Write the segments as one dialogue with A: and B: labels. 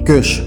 A: Kush.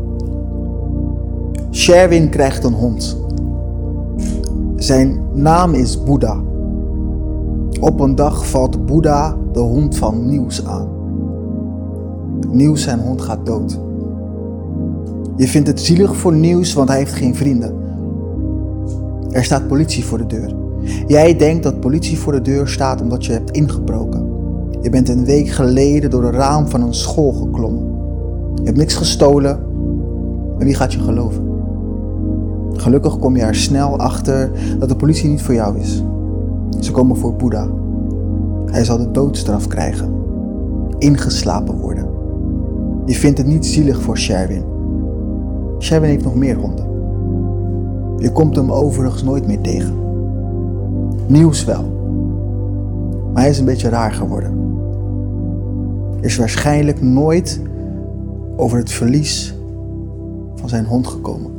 A: Sherwin krijgt een hond. Zijn naam is Boeddha. Op een dag valt Boeddha de hond van Niels aan. Niels, zijn hond, gaat dood. Je vindt het zielig voor Niels, want hij heeft geen vrienden. Er staat politie voor de deur. Jij denkt dat politie voor de deur staat omdat je hebt ingebroken. Je bent een week geleden door het raam van een school geklommen. Je hebt niks gestolen. En wie gaat je geloven? Gelukkig kom je er snel achter dat de politie niet voor jou is. Ze komen voor Boeddha. Hij zal de doodstraf krijgen. Ingeslapen worden. Je vindt het niet zielig voor Sherwin. Sherwin heeft nog meer honden. Je komt hem overigens nooit meer tegen. Niels wel. Maar hij is een beetje raar geworden. Er is waarschijnlijk nooit over het verlies van zijn hond gekomen.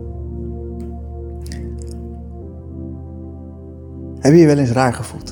A: Heb je je wel eens raar gevoeld?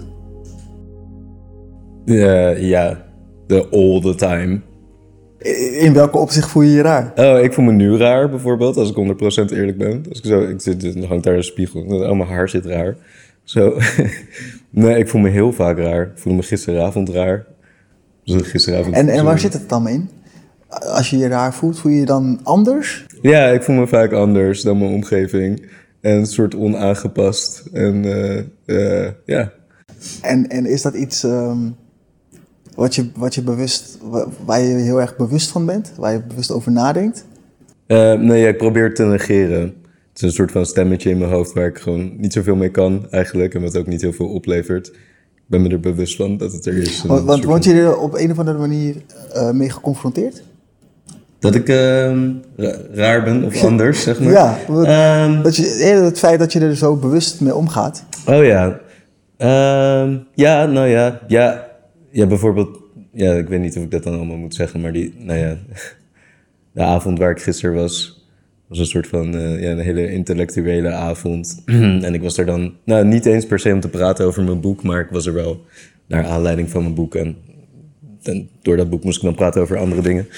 B: Ja, all the time.
A: In welke opzicht voel je je raar?
B: Oh, ik voel me nu raar bijvoorbeeld, als ik 100% eerlijk ben. Als dan hangt daar een spiegel. Oh, mijn haar zit raar. Zo. Nee, ik voel me heel vaak raar. Ik voelde me gisteravond raar. Dus gisteravond.
A: En waar zit het dan in? Als je je raar voelt, voel je je dan anders?
B: Ja, ik voel me vaak anders dan mijn omgeving. En een soort onaangepast. En ja.
A: En is dat iets wat je bewust, waar je heel erg bewust van bent? Waar je bewust over nadenkt?
B: Nee, ja, ik probeer het te negeren. Het is een soort van stemmetje in mijn hoofd waar ik gewoon niet zoveel mee kan eigenlijk. En wat ook niet heel veel oplevert. Ik ben me er bewust van dat het er is.
A: Want word je er op een of andere manier mee geconfronteerd?
B: Dat ik raar ben of anders, zeg maar.
A: Ja, het feit dat je er zo bewust mee omgaat.
B: Oh ja. Ja, nou ja. Ja, bijvoorbeeld... Ja, ik weet niet of ik dat dan allemaal moet zeggen, maar de avond waar ik gisteren was een soort van een hele intellectuele avond. En ik was er dan, niet eens per se om te praten over mijn boek, maar ik was er wel naar aanleiding van mijn boek. En door dat boek moest ik dan praten over andere dingen.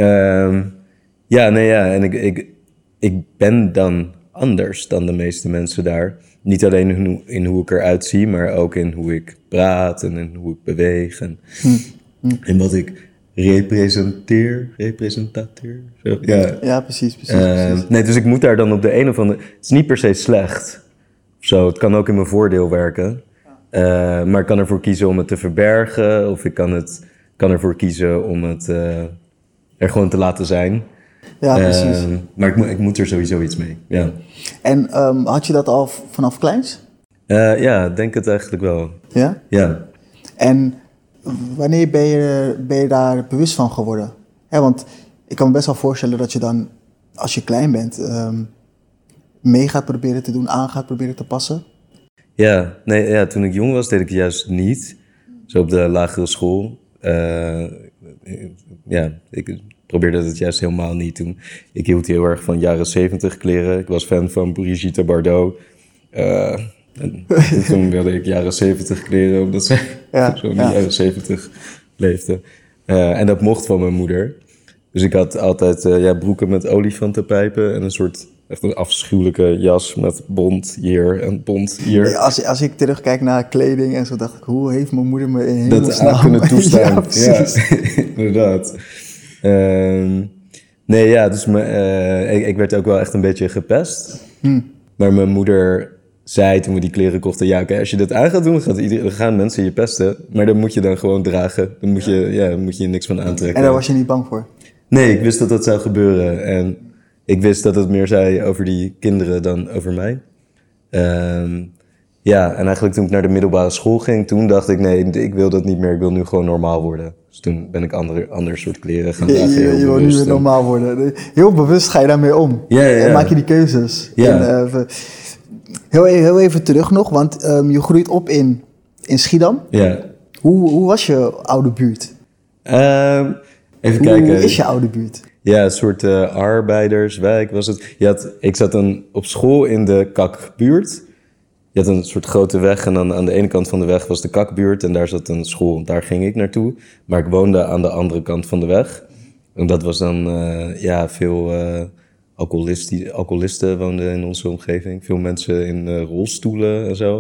B: En ik ben dan anders dan de meeste mensen daar. Niet alleen in hoe ik eruit zie, maar ook in hoe ik praat en in hoe ik beweeg. En wat ik representateer. Zo, ja.
A: Ja, precies.
B: Nee, dus ik moet daar dan op de een of andere... Het is niet per se slecht. Zo, het kan ook in mijn voordeel werken. Maar ik kan ervoor kiezen om het te verbergen. Of ik kan ervoor kiezen om het er gewoon te laten zijn.
A: Ja, precies.
B: Maar ik moet er sowieso iets mee, ja.
A: En had je dat al vanaf kleins?
B: Ja, denk het eigenlijk wel.
A: Ja?
B: Ja.
A: En wanneer ben je daar bewust van geworden? Ja, want ik kan me best wel voorstellen dat je dan, als je klein bent, mee gaat proberen te doen, aan gaat proberen te passen.
B: Ja, toen ik jong was deed ik het juist niet. Zo op de lagere school. Ik probeerde het juist helemaal niet toen. Ik hield heel erg van jaren 70 kleren. Ik was fan van Brigitte Bardot. En toen wilde ik jaren 70 kleren, omdat zij zo in de jaren 70 leefde. En dat mocht van mijn moeder. Dus ik had altijd broeken met olifantenpijpen en echt een afschuwelijke jas met bont hier en bont hier.
A: Nee, als ik terugkijk naar kleding en zo, dacht ik, hoe heeft mijn moeder me in hemelsnaam
B: dat kunnen toestaan?
A: Ja, precies.
B: Ja, inderdaad. Dus ik werd ook wel echt een beetje gepest. Maar mijn moeder zei toen we die kleren kochten, oké, als je dit aan gaat doen, dan gaan mensen je pesten. Maar dan moet je dan gewoon dragen. Dan moet je niks van aantrekken.
A: En daar was je niet bang voor?
B: Nee, ik wist dat dat zou gebeuren. En ik wist dat het meer zei over die kinderen dan over mij. En eigenlijk toen ik naar de middelbare school ging, toen dacht ik, nee, ik wil dat niet meer. Ik wil nu gewoon normaal worden. Dus toen ben ik ander soort kleren gaan dragen.
A: Je wil nu weer normaal worden. Heel bewust ga je daarmee om.
B: Ja.
A: En maak je die keuzes.
B: Ja.
A: En, heel even terug nog, want je groeit op in Schiedam.
B: Ja.
A: Hoe was je oude buurt?
B: Even kijken.
A: Hoe is je oude buurt?
B: Ja, een soort arbeiderswijk was het. Ik zat dan op school in de kakbuurt. Je had een soort grote weg en dan aan de ene kant van de weg was de kakbuurt en daar zat een school. Daar ging ik naartoe, maar ik woonde aan de andere kant van de weg. En dat was dan, veel alcoholisten woonden in onze omgeving. Veel mensen in rolstoelen en zo.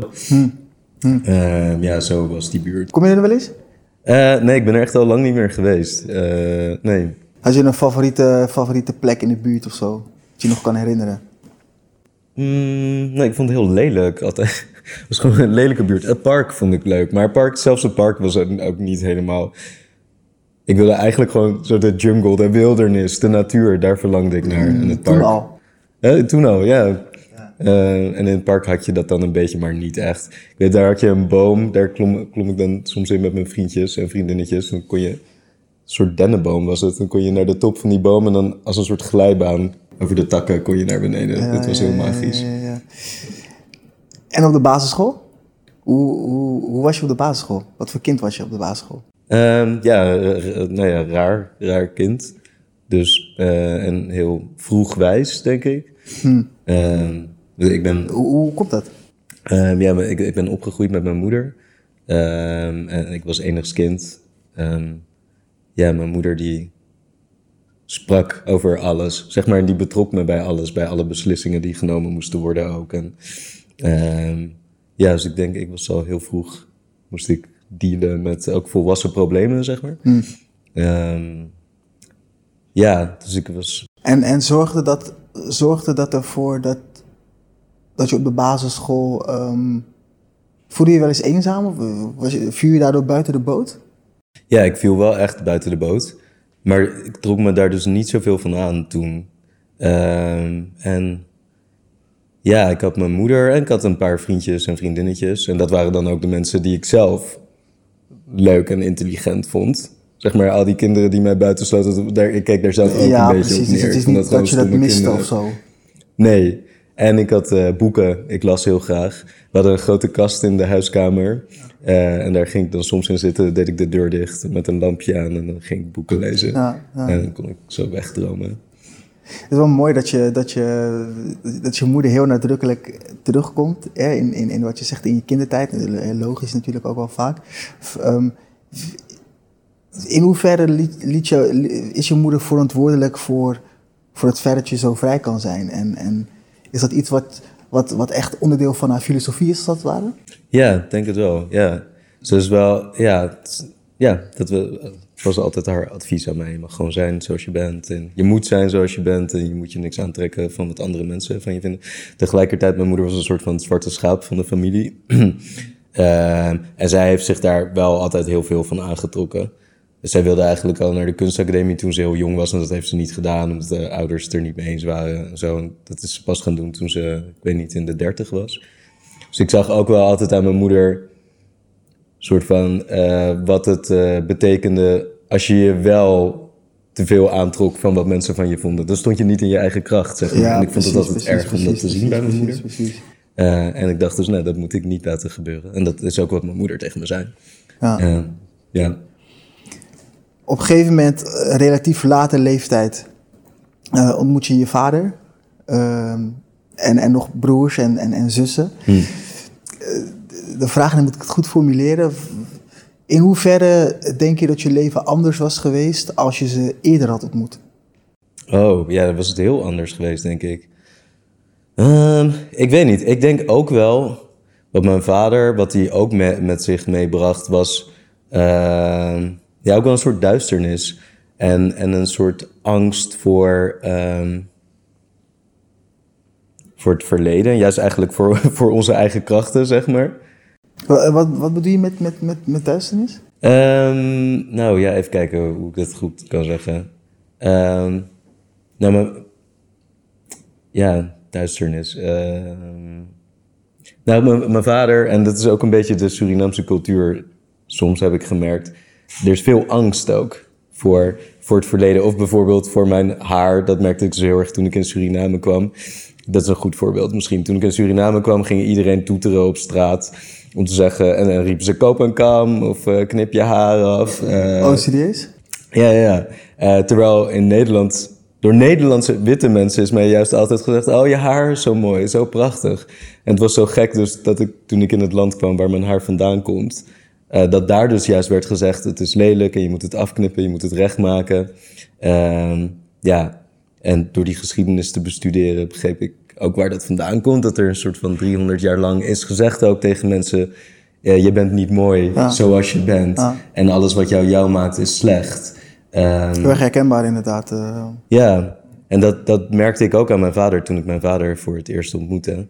B: Zo was die buurt.
A: Kom je er wel eens?
B: Nee, ik ben er echt al lang niet meer geweest. Nee.
A: Had je een favoriete plek in de buurt of zo? Dat je nog kan herinneren?
B: Nee, ik vond het heel lelijk altijd. Het was gewoon een lelijke buurt. Het park vond ik leuk. Maar zelfs het park was ook niet helemaal... Ik wilde eigenlijk gewoon zo de jungle, de wildernis, de natuur. Daar verlangde ik naar. En het park.
A: Toen al?
B: Toen al, ja. En in het park had je dat dan een beetje, maar niet echt. Ik weet, daar had je een boom. Daar klom ik dan soms in met mijn vriendjes en vriendinnetjes. Dan kon je... Een soort dennenboom was het. Dan kon je naar de top van die boom en dan als een soort glijbaan over de takken kon je naar beneden. Dat was heel magisch.
A: Ja. En op de basisschool? Hoe was je op de basisschool? Wat voor kind was je op de basisschool?
B: Raar kind. Dus, en heel vroeg wijs, denk ik.
A: Hoe komt dat?
B: Ik ben opgegroeid met mijn moeder. En ik was enigskind. Mijn moeder die sprak over alles. Zeg maar, die betrok me bij alles. Bij alle beslissingen die genomen moesten worden ook. En dus ik denk, ik was al heel vroeg... Moest ik dealen met ook volwassen problemen, zeg maar. Dus ik was...
A: En zorgde dat ervoor dat je op de basisschool... voelde je wel eens eenzaam? Of viel je daardoor buiten de boot?
B: Ja, ik viel wel echt buiten de boot. Maar ik trok me daar dus niet zoveel van aan toen. Ik had mijn moeder en ik had een paar vriendjes en vriendinnetjes. En dat waren dan ook de mensen die ik zelf leuk en intelligent vond. Zeg maar, al die kinderen die mij buitensloten, ik keek daar zelf ook een beetje op neer.
A: Het is niet dat je dat miste of zo.
B: Nee. En ik had boeken, ik las heel graag. We hadden een grote kast in de huiskamer. En daar ging ik dan soms in zitten, deed ik de deur dicht met een lampje aan en dan ging ik boeken lezen. Ja. En dan kon ik zo wegdromen.
A: Het is wel mooi dat je moeder heel nadrukkelijk terugkomt in wat je zegt in je kindertijd. Logisch natuurlijk ook wel vaak. In hoeverre is je moeder verantwoordelijk voor het feit dat je zo vrij kan zijn? En is dat iets wat echt onderdeel van haar filosofie is, als dat ware?
B: Ja, ik denk het wel, ja. Ze is wel, het was altijd haar advies aan mij. Je mag gewoon zijn zoals je bent. En je moet zijn zoals je bent. En je moet je niks aantrekken van wat andere mensen van je vinden. Tegelijkertijd, mijn moeder was een soort van het zwarte schaap van de familie. En zij heeft zich daar wel altijd heel veel van aangetrokken. Dus zij wilde eigenlijk al naar de kunstacademie toen ze heel jong was. En dat heeft ze niet gedaan, omdat de ouders het er niet mee eens waren. En zo. En dat is ze pas gaan doen toen ze, ik weet niet, in de 30 was. Dus ik zag ook wel altijd aan mijn moeder... soort van wat het betekende als je je wel te veel aantrok van wat mensen van je vonden. Dan stond je niet in je eigen kracht, zeg maar. Ja, en ik vond het altijd erg om dat te zien bij mijn moeder. En ik dacht dus, nee, dat moet ik niet laten gebeuren. En dat is ook wat mijn moeder tegen me zei. Ja.
A: Op een gegeven moment, relatief late leeftijd, ontmoet je je vader. En nog broers en zussen. De vraag, en dan moet ik het goed formuleren. In hoeverre denk je dat je leven anders was geweest als je ze eerder had ontmoet?
B: Oh, ja, dan was het heel anders geweest, denk ik. Ik weet niet. Ik denk ook wel, wat mijn vader, wat hij ook met zich meebracht, was ook wel een soort duisternis. En een soort angst voor het verleden. Juist eigenlijk voor onze eigen krachten, zeg maar.
A: Wat bedoel je met duisternis?
B: Even kijken hoe ik dit goed kan zeggen. Duisternis. Mijn vader, en dat is ook een beetje de Surinaamse cultuur, soms heb ik gemerkt, er is veel angst ook voor het verleden. Of bijvoorbeeld voor mijn haar, dat merkte ik dus heel erg toen ik in Suriname kwam. Dat is een goed voorbeeld misschien. Toen ik in Suriname kwam, ging iedereen toeteren op straat om te zeggen, en dan riepen ze koop een kam of knip je haar af.
A: Serieus?
B: Ja. Terwijl in Nederland, door Nederlandse witte mensen is mij juist altijd gezegd, oh, je haar is zo mooi, zo prachtig. En het was zo gek dus dat toen ik in het land kwam waar mijn haar vandaan komt, Dat daar dus juist werd gezegd, het is lelijk en je moet het afknippen, je moet het recht maken. Ja, en door die geschiedenis te bestuderen begreep ik ook waar dat vandaan komt. Dat er een soort van 300 jaar lang is gezegd ook tegen mensen, je bent niet mooi zoals je bent. En alles wat jou maakt is slecht.
A: Heel erg herkenbaar inderdaad.
B: Ja, en dat merkte ik ook aan mijn vader toen ik mijn vader voor het eerst ontmoette.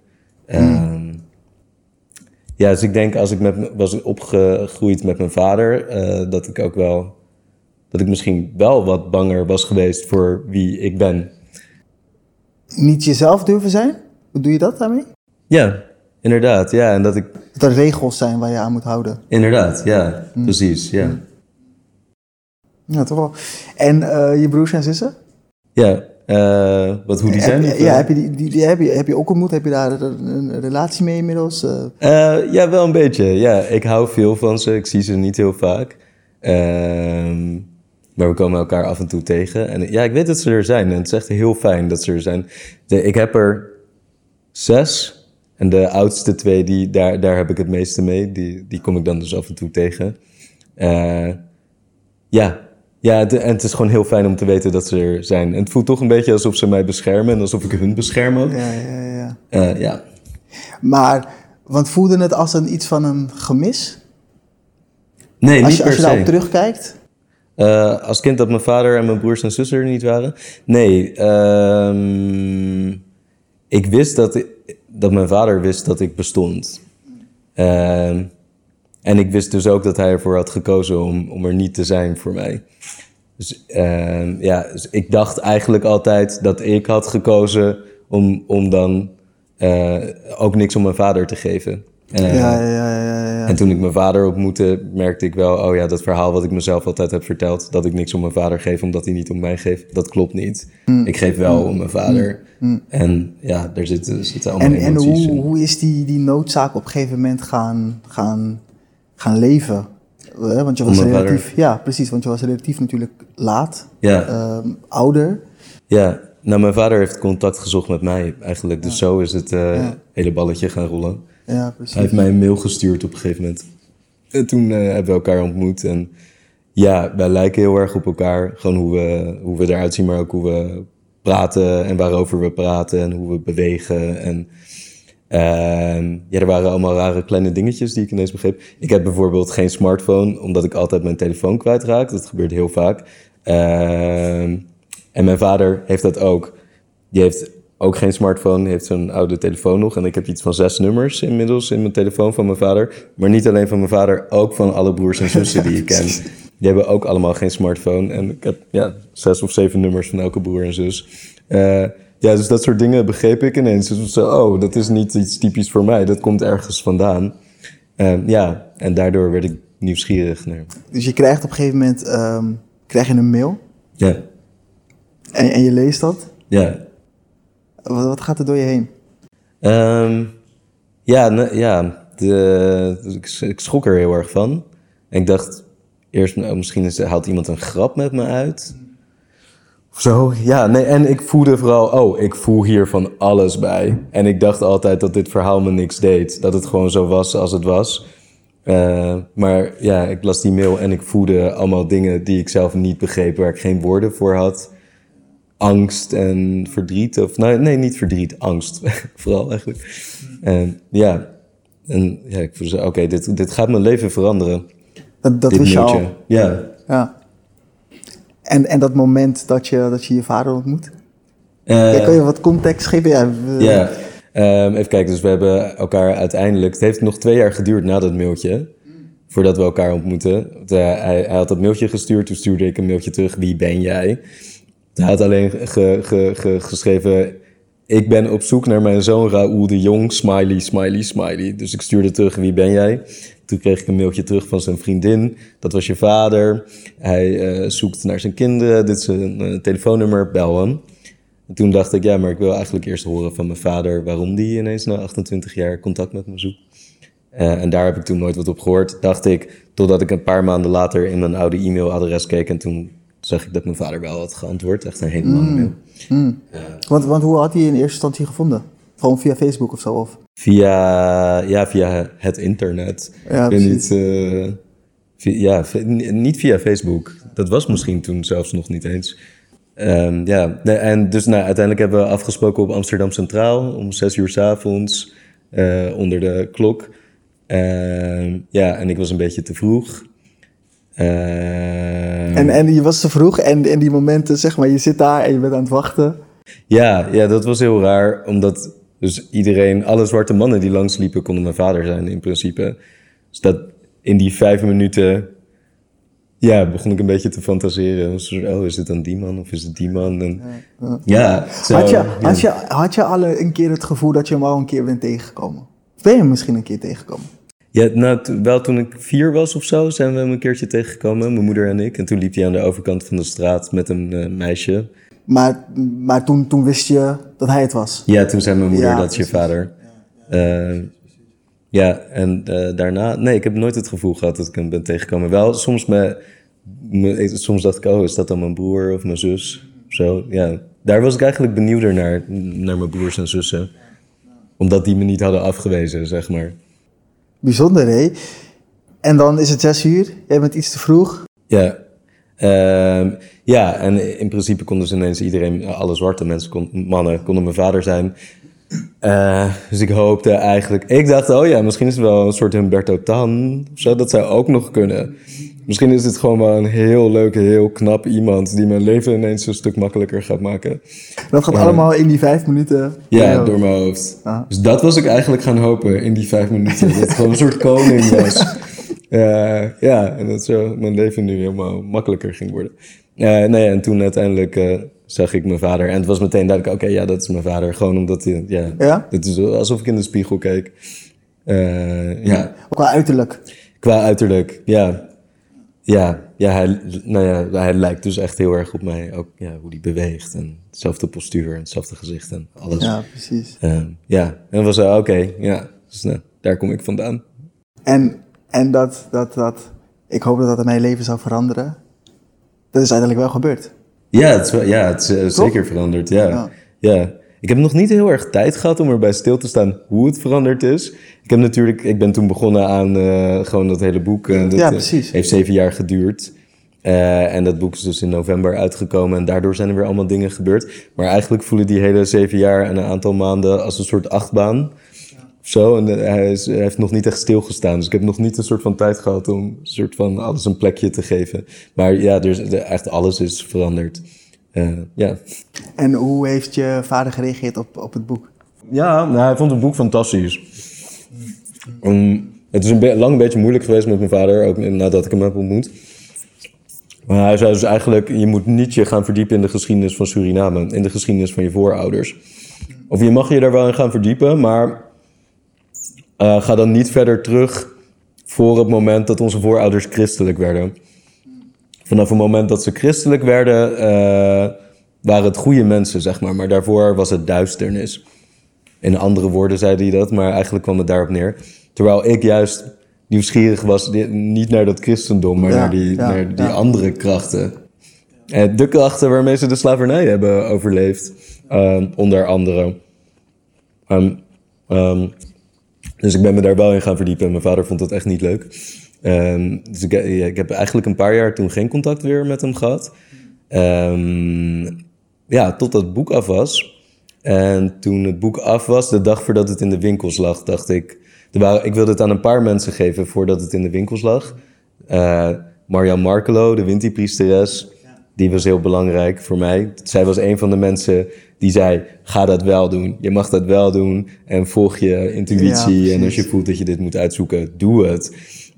B: Ja, dus ik denk als ik was opgegroeid met mijn vader, dat ik misschien wel wat banger was geweest voor wie ik ben.
A: Niet jezelf durven zijn? Hoe doe je dat daarmee?
B: Ja, inderdaad. Ja, en dat
A: er regels zijn waar je aan moet houden.
B: Inderdaad, ja. Precies, ja.
A: Ja, toch wel. En je broers en zussen?
B: Ja, hoe die zijn?
A: Heb je ook ontmoet? Heb je daar een relatie mee inmiddels?
B: Ja, wel een beetje. Ja, ik hou veel van ze. Ik zie ze niet heel vaak. Maar we komen elkaar af en toe tegen. En ja, ik weet dat ze er zijn. En het is echt heel fijn dat ze er zijn. Ik heb er 6. En de oudste 2, daar heb ik het meeste mee. Die kom ik dan dus af en toe tegen. Ja, en het is gewoon heel fijn om te weten dat ze er zijn. En het voelt toch een beetje alsof ze mij beschermen. En alsof ik hun bescherm ook.
A: Ja. Maar, want voelde het als iets van een gemis?
B: Nee, niet per se.
A: Als je daarop terugkijkt?
B: Als kind dat mijn vader en mijn broers en zussen er niet waren? Nee, ik wist dat mijn vader wist dat ik bestond. En ik wist dus ook dat hij ervoor had gekozen om er niet te zijn voor mij. Dus, dus ik dacht eigenlijk altijd dat ik had gekozen om dan ook niks om mijn vader te geven. En toen ik mijn vader ontmoette, merkte ik wel, dat verhaal wat ik mezelf altijd heb verteld, dat ik niks om mijn vader geef omdat hij niet om mij geeft, dat klopt niet. Ik geef wel om mijn vader. En ja, daar zitten allemaal emoties in.
A: En hoe is die noodzaak op een gegeven moment gaan leven? Want je was relatief, want je was relatief natuurlijk laat, ouder.
B: Ja, nou mijn vader heeft contact gezocht met mij eigenlijk, dus zo is het hele balletje gaan rollen.
A: Ja, precies.
B: Hij heeft mij een mail gestuurd op een gegeven moment. En toen hebben we elkaar ontmoet. En ja, wij lijken heel erg op elkaar. Gewoon hoe we eruit zien, maar ook hoe we praten en waarover we praten en hoe we bewegen. En er waren allemaal rare kleine dingetjes die ik ineens begreep. Ik heb bijvoorbeeld geen smartphone, omdat ik altijd mijn telefoon kwijtraak. Dat gebeurt heel vaak. En mijn vader heeft dat ook. Die heeft ook geen smartphone, heeft zo'n oude telefoon nog. En ik heb iets van 6 nummers inmiddels in mijn telefoon van mijn vader. Maar niet alleen van mijn vader, ook van alle broers en zussen die ik ken. Die hebben ook allemaal geen smartphone. En ik heb 6 of 7 nummers van elke broer en zus. Dus dat soort dingen begreep ik ineens. Dus zo, dat is niet iets typisch voor mij. Dat komt ergens vandaan. En daardoor werd ik nieuwsgierig naar.
A: Dus je krijgt op een gegeven moment krijg je een mail. Ja. En je leest dat?
B: Ja.
A: Wat gaat er door je heen?
B: Ik schrok er heel erg van. En ik dacht eerst, misschien haalt iemand een grap met me uit. Of zo. Ja, nee, en ik voelde vooral, ik voel hier van alles bij. En ik dacht altijd dat dit verhaal me niks deed. Dat het gewoon zo was als het was. Maar ja, ik las die mail en ik voelde allemaal dingen die ik zelf niet begreep, waar ik geen woorden voor had. Angst en verdriet. Nee, niet verdriet, angst. Vooral eigenlijk. Ik voelde zo, dit gaat mijn leven veranderen.
A: Dat wist je al?
B: Ja.
A: En dat moment dat je vader ontmoet? Kan je wat context geven?
B: Even kijken, dus we hebben elkaar uiteindelijk... Het heeft nog 2 jaar geduurd na dat mailtje, voordat we elkaar ontmoetten. Hij had dat mailtje gestuurd, toen stuurde ik een mailtje terug, wie ben jij? Hij had alleen geschreven, ik ben op zoek naar mijn zoon Raoul de Jong, smiley, smiley, smiley. Dus ik stuurde terug, wie ben jij? Toen kreeg ik een mailtje terug van zijn vriendin, dat was je vader. Hij zoekt naar zijn kinderen, dit is een telefoonnummer, bel hem. En toen dacht ik, maar ik wil eigenlijk eerst horen van mijn vader waarom die ineens na 28 jaar contact met me zoekt. En daar heb ik toen nooit wat op gehoord, dacht ik, totdat ik een paar maanden later in mijn oude e-mailadres keek en toen zag ik dat mijn vader wel had geantwoord. Echt een hele lange mail.
A: Want hoe had hij je in eerste instantie gevonden? Gewoon via Facebook of zo? Of?
B: Via het internet.
A: Ja,
B: ik weet niet, Niet via Facebook. Dat was misschien toen zelfs nog niet eens. En dus uiteindelijk hebben we afgesproken op Amsterdam Centraal om 6:00 's avonds onder de klok. En ik was een beetje te vroeg.
A: En je was te vroeg en in die momenten, zeg maar, je zit daar en je bent aan het wachten.
B: Ja, dat was heel raar, omdat dus alle zwarte mannen die langsliepen konden mijn vader zijn in principe. Dus dat in die 5 minuten, begon ik een beetje te fantaseren. Is het dan die man of is het die man? En,
A: Had je al een keer het gevoel dat je hem al een keer bent tegengekomen? Of ben je hem misschien een keer tegengekomen?
B: Ja, wel toen ik 4 was of zo zijn we hem een keertje tegengekomen, mijn moeder en ik. En toen liep hij aan de overkant van de straat met een meisje.
A: Maar toen wist je dat hij het was?
B: Ja, toen zei mijn moeder, dat is je vader. Daarna... Nee, ik heb nooit het gevoel gehad dat ik hem ben tegengekomen. Wel, soms dacht ik, is dat dan mijn broer of mijn zus? Zo, ja. Daar was ik eigenlijk benieuwder naar mijn broers en zussen. Omdat die me niet hadden afgewezen, zeg maar.
A: Bijzonder, hè? En dan is het 6:00, jij bent iets te vroeg.
B: Ja. En in principe konden ze ineens alle zwarte mannen konden mijn vader zijn. Dus ik hoopte eigenlijk... Ik dacht, misschien is het wel een soort Humberto Tan of zo. Dat zou ook nog kunnen. Misschien is het gewoon wel een heel leuke, heel knap iemand die mijn leven ineens een stuk makkelijker gaat maken.
A: Dat gaat allemaal in die 5 minuten?
B: Ja, door mijn hoofd. Ah. Dus dat was ik eigenlijk gaan hopen in die 5 minuten. Dat het gewoon een soort koning was. En dat zo mijn leven nu helemaal makkelijker ging worden. En toen uiteindelijk zag ik mijn vader. En het was meteen duidelijk, dat is mijn vader. Gewoon omdat hij, het is alsof ik in de spiegel keek.
A: Qua uiterlijk?
B: Qua uiterlijk, ja. Hij lijkt dus echt heel erg op mij. Ook hoe hij beweegt en hetzelfde postuur en hetzelfde gezicht en alles.
A: Ja, precies.
B: En dan was dus daar kom ik vandaan.
A: En dat ik hoop dat in mijn leven zou veranderen. Dat is uiteindelijk wel gebeurd.
B: Ja, het is zeker veranderd, ja. Ik heb nog niet heel erg tijd gehad om erbij stil te staan hoe het veranderd is. Ik ben toen begonnen aan gewoon dat hele boek. Precies. Heeft 7 jaar geduurd. En dat boek is dus in november uitgekomen en daardoor zijn er weer allemaal dingen gebeurd. Maar eigenlijk voelen die hele 7 jaar en een aantal maanden als een soort achtbaan. Zo, en hij heeft nog niet echt stilgestaan. Dus ik heb nog niet een soort van tijd gehad om een soort van alles een plekje te geven. Maar echt alles is veranderd.
A: En hoe heeft je vader gereageerd op het boek?
B: Ja, hij vond het boek fantastisch. Het is lang een beetje moeilijk geweest met mijn vader, ook nadat ik hem heb ontmoet. Maar hij zei dus eigenlijk, je moet niet je gaan verdiepen in de geschiedenis van Suriname, in de geschiedenis van je voorouders. Of je mag je daar wel in gaan verdiepen, maar ga dan niet verder terug voor het moment dat onze voorouders christelijk werden. Vanaf het moment dat ze christelijk werden, waren het goede mensen, zeg maar. Maar daarvoor was het duisternis. In andere woorden zei hij dat, maar eigenlijk kwam het daarop neer. Terwijl ik juist nieuwsgierig was, niet naar dat christendom, maar naar die andere krachten. De krachten waarmee ze de slavernij hebben overleefd, onder andere. Dus ik ben me daar wel in gaan verdiepen en mijn vader vond dat echt niet leuk. Dus ik heb eigenlijk een paar jaar toen geen contact weer met hem gehad. Tot dat boek af was. En toen het boek af was, de dag voordat het in de winkels lag, dacht ik... Ik wilde het aan een paar mensen geven voordat het in de winkels lag. Marianne Markelo, de Winti-priesteres, die was heel belangrijk voor mij. Zij was een van de mensen die zei, ga dat wel doen. Je mag dat wel doen en volg je intuïtie. Ja, en als je voelt dat je dit moet uitzoeken, doe het.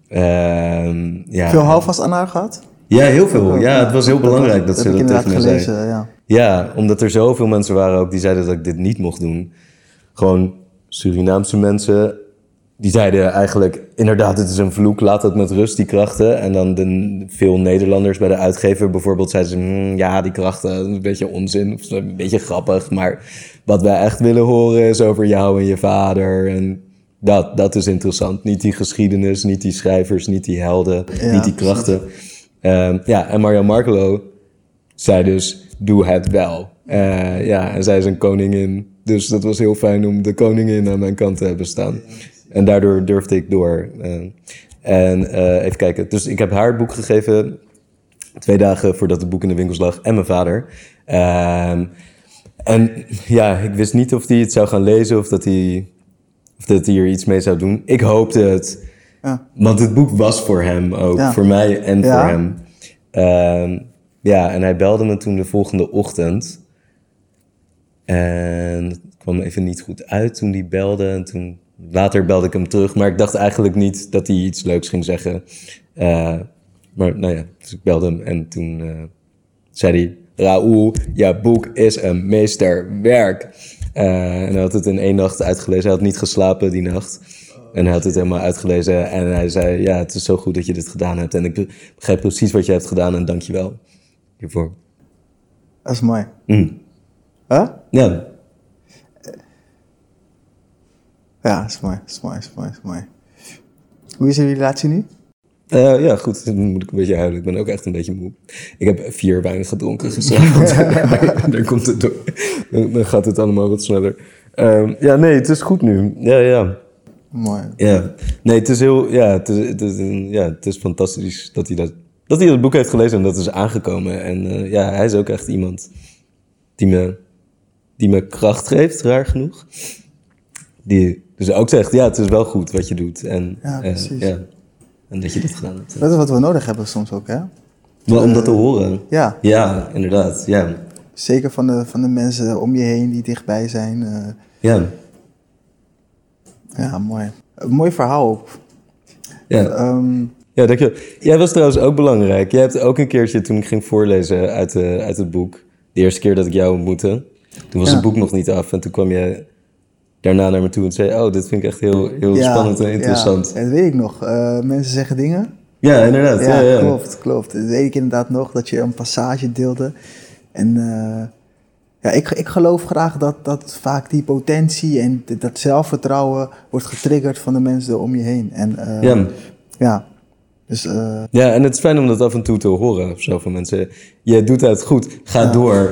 A: Veel houvast aan haar gehad?
B: Ja, heel veel. Ja, het was heel belangrijk dat ze dat tegen me zei. Ja, omdat er zoveel mensen waren ook die zeiden dat ik dit niet mocht doen. Gewoon Surinaamse mensen, die zeiden eigenlijk, inderdaad, het is een vloek, laat het met rust, die krachten. En dan veel Nederlanders bij de uitgever bijvoorbeeld zeiden ze, die krachten, een beetje onzin, of een beetje grappig. Maar wat wij echt willen horen is over jou en je vader. En dat is interessant. Niet die geschiedenis, niet die schrijvers, niet die helden, niet die krachten. En Marianne Markelo zei dus, doe het wel. En zij is een koningin. Dus dat was heel fijn om de koningin aan mijn kant te hebben staan. En daardoor durfde ik door. En even kijken. Dus ik heb haar het boek gegeven 2 dagen voordat het boek in de winkels lag. En mijn vader. En ja, ik wist niet of hij het zou gaan lezen of dat hij er iets mee zou doen. Ik hoopte het. Ja. Want het boek was voor hem ook. Ja. Voor mij en voor hem. En hij belde me toen de volgende ochtend. En het kwam even niet goed uit toen hij belde. En toen later belde ik hem terug. Maar ik dacht eigenlijk niet dat hij iets leuks ging zeggen. Maar nou ja, dus ik belde hem. En toen zei hij... Raoul, jouw boek is een meesterwerk. En hij had het in 1 nacht uitgelezen. Hij had niet geslapen die nacht. En hij had het helemaal uitgelezen. En hij zei, ja, het is zo goed dat je dit gedaan hebt. En ik begrijp precies wat je hebt gedaan. En dank je wel hiervoor.
A: Dat is mooi.
B: Huh? Ja.
A: Ja, dat is mooi. Hoe is jullie relatie nu?
B: Ja, goed. Dan moet ik een beetje huilen. Ik ben ook echt een beetje moe. Ik heb 4 wijn gedronken gisteravond. Dan komt het door. Dan gaat het allemaal wat sneller. Nee, het is goed nu. Ja.
A: Mooi.
B: Ja. Nee, het is heel... Ja, het is fantastisch dat hij dat boek heeft gelezen en dat is aangekomen. En hij is ook echt iemand die me kracht geeft, raar genoeg. Die dus ook zegt, ja, het is wel goed wat je doet. En,
A: ja, precies.
B: En dat je dit gedaan hebt.
A: Dat is wat we nodig hebben soms ook, hè?
B: Wel, om dat te horen.
A: Ja.
B: Ja, inderdaad, ja.
A: Zeker van de mensen om je heen die dichtbij zijn.
B: Ja.
A: Ja, mooi. Een mooi verhaal ook.
B: Ja. Ja, dankjewel. Jij was trouwens ook belangrijk. Jij hebt ook een keertje, toen ik ging voorlezen uit het boek... de eerste keer dat ik jou ontmoette... toen was het boek nog niet af en toen kwam je... daarna naar me toe en zei... oh, dit vind ik echt heel spannend en interessant.
A: Ja, dat weet ik nog. Mensen zeggen dingen.
B: Ja, inderdaad. Ja.
A: Klopt. Dat weet ik inderdaad nog, dat je een passage deelde. En ik geloof graag dat vaak die potentie en dat zelfvertrouwen... wordt getriggerd van de mensen om je heen. En dus,
B: ja, en het is fijn om dat af en toe te horen. Of zo van mensen. Je doet het goed, ga door.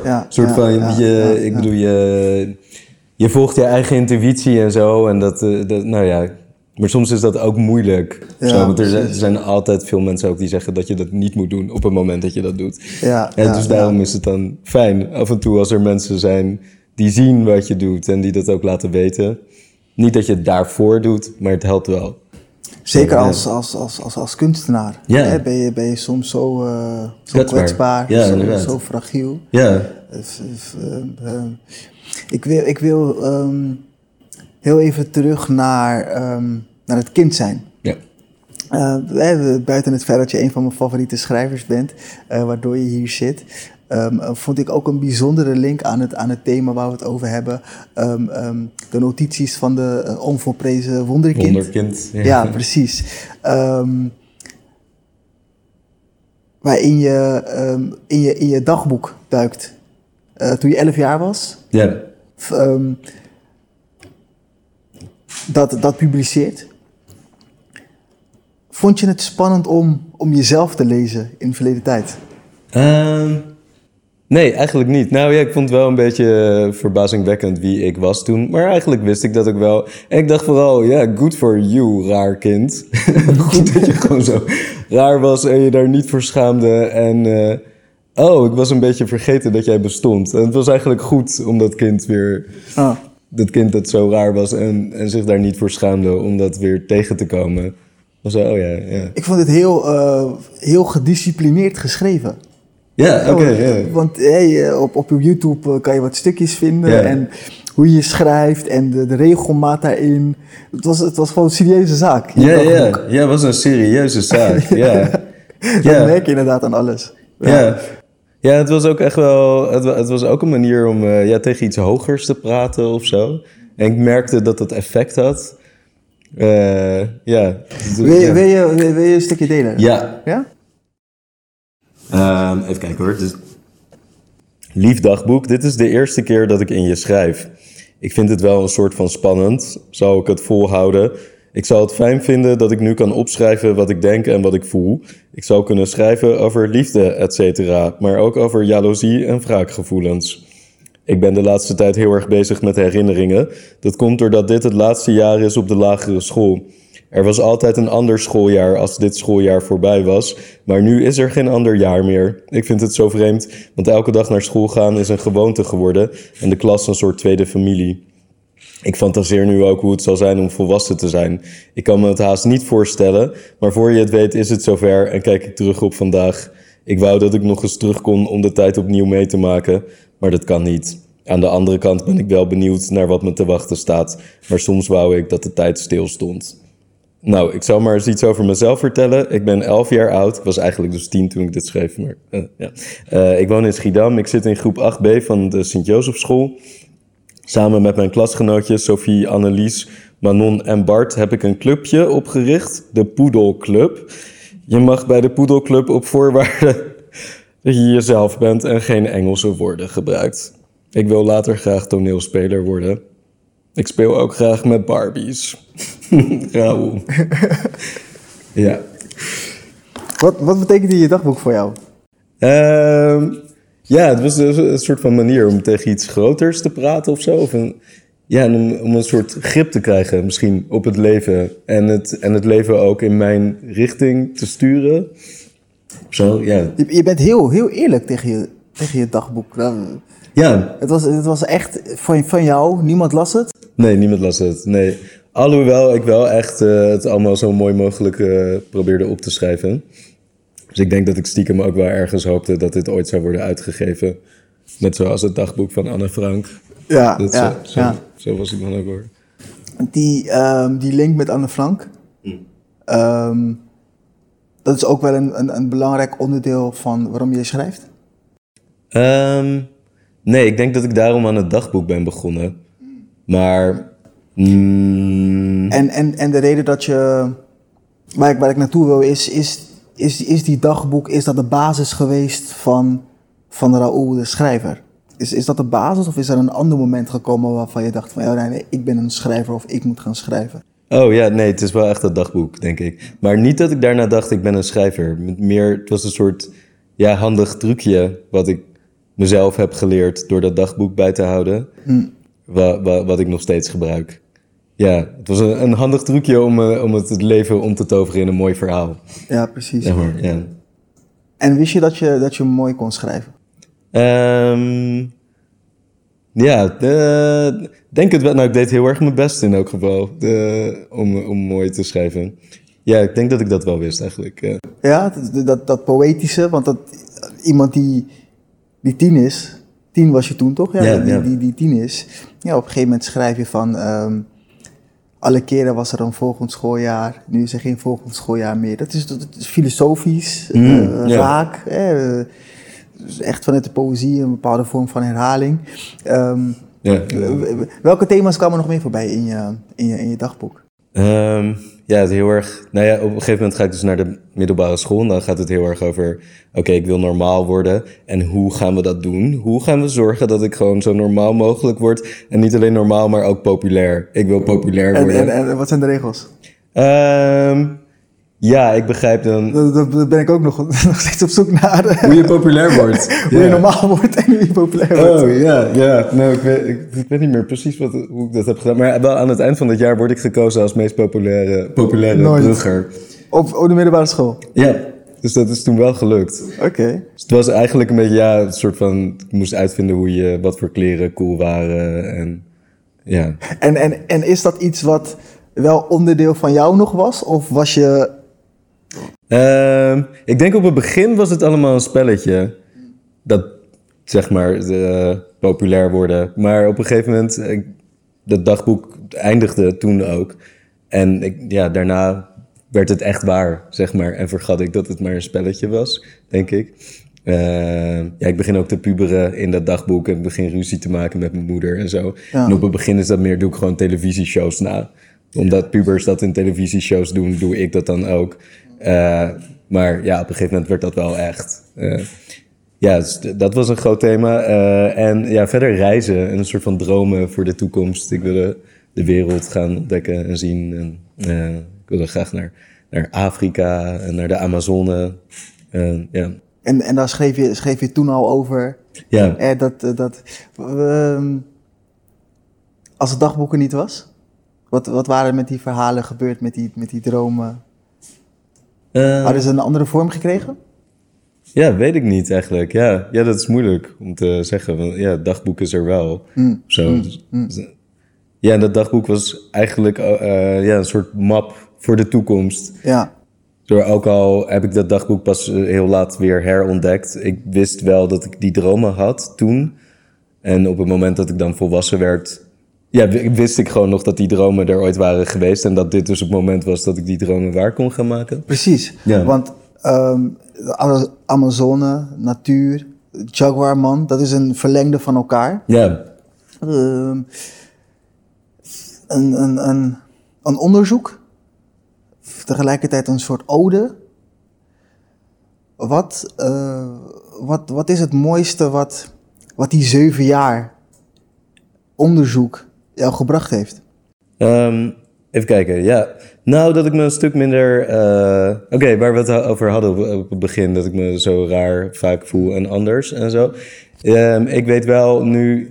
B: Je volgt je eigen intuïtie en zo. En dat nou ja. Maar soms is dat ook moeilijk. Ja, want er zijn altijd veel mensen ook die zeggen dat je dat niet moet doen op het moment dat je dat doet. Dus daarom is het dan fijn af en toe als er mensen zijn die zien wat je doet en die dat ook laten weten. Niet dat je het daarvoor doet, maar het helpt wel.
A: Zeker als kunstenaar.
B: Ja.
A: Hè, ben je soms zo kwetsbaar, zo fragiel.
B: Ja.
A: Ik wil heel even terug naar het kind zijn.
B: Ja.
A: Buiten het feit dat je een van mijn favoriete schrijvers bent, waardoor je hier zit, vond ik ook een bijzondere link aan het thema waar we het over hebben. De notities van de onvolprezen wonderkind.
B: Wonderkind.
A: Ja, precies. Waarin je in je dagboek duikt. Toen je 11 jaar was.
B: Ja.
A: Dat publiceert. Vond je het spannend om jezelf te lezen in de verleden tijd?
B: Nee, eigenlijk niet. Nou ja, ik vond het wel een beetje verbazingwekkend wie ik was toen. Maar eigenlijk wist ik dat ook wel. En ik dacht vooral, good for you, raar kind. Goed dat je gewoon zo raar was en je daar niet voor schaamde. En ik was een beetje vergeten dat jij bestond. En het was eigenlijk goed om dat kind weer... Dat kind dat zo raar was en zich daar niet voor schaamde om dat weer tegen te komen. Zo, ja.
A: Ik vond het heel gedisciplineerd geschreven.
B: Ja, oké.
A: Want op YouTube kan je wat stukjes vinden en hoe je schrijft en de regelmaat daarin. Het was gewoon een serieuze zaak.
B: Ja, het was een serieuze zaak.
A: Dat merk je inderdaad aan alles.
B: Ja, het was ook echt wel... Het was ook een manier om tegen iets hogers te praten of zo. En ik merkte dat dat effect had.
A: Wil je een stukje delen?
B: Ja? Even kijken hoor. Dus, lief dagboek, dit is de eerste keer dat ik in je schrijf. Ik vind het wel een soort van spannend. Zal ik het volhouden? Ik zou het fijn vinden dat ik nu kan opschrijven wat ik denk en wat ik voel. Ik zou kunnen schrijven over liefde, et cetera, maar ook over jaloezie en wraakgevoelens. Ik ben de laatste tijd heel erg bezig met herinneringen. Dat komt doordat dit het laatste jaar is op de lagere school. Er was altijd een ander schooljaar als dit schooljaar voorbij was. Maar nu is er geen ander jaar meer. Ik vind het zo vreemd, want elke dag naar school gaan is een gewoonte geworden en de klas een soort tweede familie. Ik fantaseer nu ook hoe het zal zijn om volwassen te zijn. Ik kan me het haast niet voorstellen, maar voor je het weet is het zover en kijk ik terug op vandaag. Ik wou dat ik nog eens terug kon om de tijd opnieuw mee te maken, maar dat kan niet. Aan de andere kant ben ik wel benieuwd naar wat me te wachten staat, maar soms wou ik dat de tijd stil stond. Nou, ik zal maar eens iets over mezelf vertellen. Ik ben 11 jaar oud. Ik was eigenlijk dus 10 toen ik dit schreef. Maar, ik woon in Schiedam. Ik zit in groep 8b van de Sint-Jozefschool. Samen met mijn klasgenootjes Sophie, Annelies, Manon en Bart heb ik een clubje opgericht. De Poedelclub. Je mag bij de Poedelclub op voorwaarde dat je jezelf bent en geen Engelse woorden gebruikt. Ik wil later graag toneelspeler worden. Ik speel ook graag met Barbies. Raoul. Ja.
A: Wat betekent je dagboek voor jou?
B: Ja, het was een soort van manier om tegen iets groters te praten of zo. Of om een soort grip te krijgen misschien op het leven. En het leven ook in mijn richting te sturen. Zo, ja.
A: Je bent heel eerlijk tegen je dagboek.
B: Ja.
A: Het was echt van jou. Niemand las het?
B: Nee, niemand las het. Nee. Alhoewel ik wel echt het allemaal zo mooi mogelijk probeerde op te schrijven. Dus ik denk dat ik stiekem ook wel ergens hoopte dat dit ooit zou worden uitgegeven. Net zoals het dagboek van Anne Frank.
A: Ja,
B: Zo was ik dan ook hoor.
A: Die link met Anne Frank. Dat is ook wel een belangrijk onderdeel van waarom je schrijft?
B: Nee, ik denk dat ik daarom aan het dagboek ben begonnen. Maar...
A: En de reden dat je... Waar ik naartoe wil is die dagboek... Is dat de basis geweest van Raoul de schrijver? Is dat de basis of is er een ander moment gekomen waarvan je dacht van... Nee, ik ben een schrijver of ik moet gaan schrijven?
B: Oh ja, nee, het is wel echt dat dagboek, denk ik. Maar niet dat ik daarna dacht, ik ben een schrijver. Meer, het was een soort handig trucje wat ik mezelf heb geleerd door dat dagboek bij te houden. Wat ik nog steeds gebruik. Ja, het was een handig trucje om het leven om te toveren in een mooi verhaal.
A: Ja, precies.
B: Zeg maar, ja.
A: En wist je dat je mooi kon schrijven?
B: Denk het wel. Nou, ik deed heel erg mijn best in elk geval om mooi te schrijven. Ja, ik denk dat ik dat wel wist eigenlijk.
A: Ja, dat poëtische, want iemand die 10 is... 10 was je toen toch? Ja. Die 10 is. Ja, op een gegeven moment schrijf je van... alle keren was er een volgend schooljaar. Nu is er geen volgend schooljaar meer. Dat is filosofisch, raak. Dus echt vanuit de poëzie een bepaalde vorm van herhaling. Welke thema's kwamen nog meer voorbij in je dagboek?
B: Ja, het heel erg... Nou ja, op een gegeven moment ga ik dus naar de middelbare school. En dan gaat het heel erg over... Oké, ik wil normaal worden. En hoe gaan we dat doen? Hoe gaan we zorgen dat ik gewoon zo normaal mogelijk word? En niet alleen normaal, maar ook populair. Ik wil populair worden.
A: En wat zijn de regels?
B: Ja, ik begrijp dan...
A: Daar ben ik ook nog steeds op zoek naar.
B: Hoe je populair wordt.
A: Hoe je normaal wordt en hoe je populair wordt.
B: Oh, ja. Nou, ik weet niet meer precies hoe ik dat heb gedaan. Maar wel aan het eind van het jaar word ik gekozen als meest populaire brugger.
A: Op de middelbare school?
B: Ja, dus dat is toen wel gelukt.
A: Oké.
B: Dus het was eigenlijk een beetje, een soort van... Ik moest uitvinden wat voor kleren cool waren en ja.
A: En is dat iets wat wel onderdeel van jou nog was? Of was je...
B: Ik denk op het begin was het allemaal een spelletje. Dat, zeg maar, populair worden. Maar op een gegeven moment, dat dagboek eindigde toen ook. En daarna werd het echt waar, zeg maar. En vergat ik dat het maar een spelletje was, denk ik. Ik begin ook te puberen in dat dagboek. En ik begin ruzie te maken met mijn moeder en zo. Ja. En op het begin is dat meer, doe ik gewoon televisieshows na. Omdat pubers dat in televisieshows doen, doe ik dat dan ook. Maar ja, op een gegeven moment werd dat wel echt. Dus dat was een groot thema. En verder reizen en een soort van dromen voor de toekomst. Ik wilde de wereld gaan ontdekken en zien. En, ik wilde graag naar Afrika en naar de Amazone.
A: En daar schreef je toen al over.
B: Ja.
A: Als het dagboek er niet was? Wat waren er met die verhalen gebeurd, met die dromen? Hadden ze een andere vorm gekregen?
B: Ja, weet ik niet eigenlijk. Ja, dat is moeilijk om te zeggen. Want ja, het dagboek is er wel. Zo. Ja, en dat dagboek was eigenlijk een soort map voor de toekomst.
A: Ja.
B: Ook al heb ik dat dagboek pas heel laat weer herontdekt. Ik wist wel dat ik die dromen had toen. En op het moment dat ik dan volwassen werd... Ja, wist ik gewoon nog dat die dromen er ooit waren geweest. En dat dit dus het moment was dat ik die dromen waar kon gaan maken.
A: Precies. Ja. Want de Amazone, natuur, Jaguarman, dat is een verlengde van elkaar.
B: Ja.
A: Een onderzoek. Tegelijkertijd een soort ode. Wat is het mooiste wat die 7 jaar onderzoek jou gebracht heeft?
B: Even kijken, ja. Nou, dat ik me een stuk minder... Oké, waar we het over hadden op het begin... dat ik me zo raar vaak voel en anders en zo. Ik weet wel nu...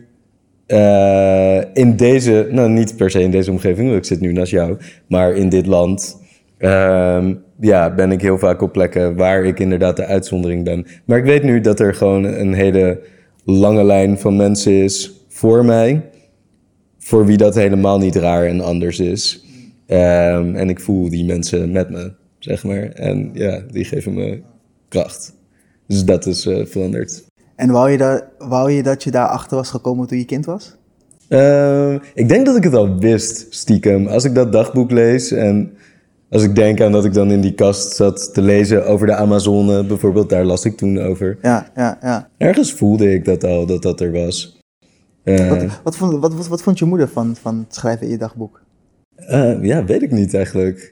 B: in deze... Nou, niet per se in deze omgeving... want ik zit nu naast jou... maar in dit land... ben ik heel vaak op plekken... waar ik inderdaad de uitzondering ben. Maar ik weet nu dat er gewoon een hele lange lijn van mensen is... voor mij... voor wie dat helemaal niet raar en anders is... en ik voel die mensen met me, zeg maar. En ja, die geven me kracht. Dus dat is veranderd.
A: En wou je dat je daarachter was gekomen toen je kind was?
B: Ik denk dat ik het al wist, stiekem. Als ik dat dagboek lees en als ik denk aan dat ik dan in die kast zat te lezen over de Amazone, bijvoorbeeld, daar las ik toen over.
A: Ja.
B: Ergens voelde ik dat al, dat er was.
A: Wat vond je moeder van het schrijven in je dagboek?
B: Weet ik niet eigenlijk.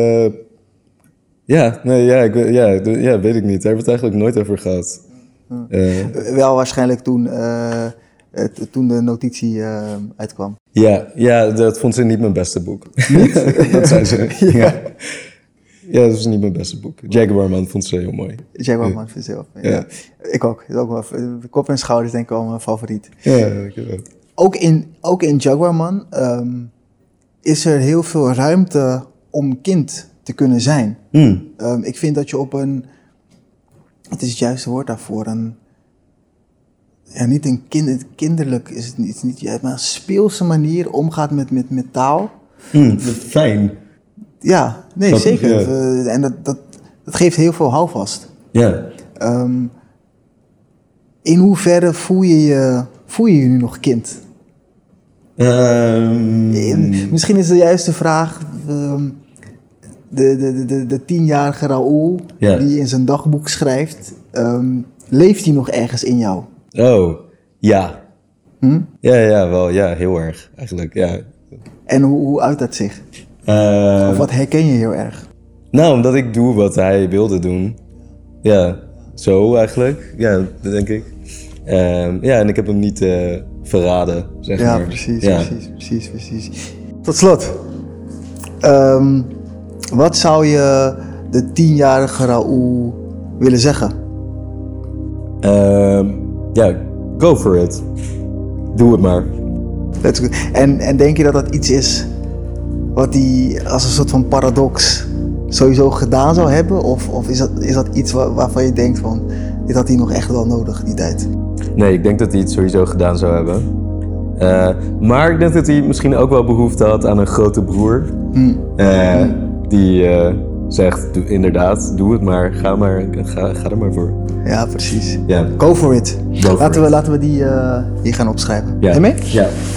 B: Weet ik niet. Daar hebben we het eigenlijk nooit over gehad.
A: Wel waarschijnlijk toen de notitie uitkwam.
B: Ja, dat vond ze niet mijn beste boek. Niet? Dat zei ze. Ja, dat was niet mijn beste boek. Jaguarman vond ze heel mooi.
A: Jaguarman vind ze heel mooi. Ja. Ik ook. Dat is ook wel, Kop en Schouders denk ik wel mijn favoriet.
B: Ja, ik
A: ook. Ook in Jaguarman is er heel veel ruimte om kind te kunnen zijn. Ik vind dat je op een... Wat is het juiste woord daarvoor? Niet een kinderlijk, is het niet juist, maar een speelse manier omgaat met taal.
B: Fijn.
A: Ja, nee, dat, zeker. Ja. En dat geeft heel veel houvast.
B: Ja.
A: In hoeverre voel je nu nog kind? Misschien is de juiste vraag... De 10-jarige Raoul, die in zijn dagboek schrijft... leeft hij nog ergens in jou?
B: Oh, ja. Ja, wel. Ja, heel erg, eigenlijk, ja.
A: En hoe uit dat zich? Of wat herken je heel erg?
B: Nou, omdat ik doe wat hij wilde doen. Ja, zo eigenlijk. Ja, dat denk ik. En ik heb hem niet verraden, zeg maar.
A: Ja, precies. Tot slot. Wat zou je de 10-jarige Raoul willen zeggen?
B: Go for it. Doe het maar.
A: En denk je dat dat iets is wat hij als een soort van paradox sowieso gedaan zou hebben? Of is dat iets waarvan je denkt van, dit had hij nog echt wel nodig, die tijd?
B: Nee, ik denk dat hij het sowieso gedaan zou hebben. Maar ik denk dat hij misschien ook wel behoefte had aan een grote broer. Die zegt, inderdaad, doe het maar. Ga er maar voor.
A: Ja, precies.
B: Yeah.
A: Go for it. Laten we die hier gaan opschrijven.
B: Ja.
A: Ben je mee?
B: Ja.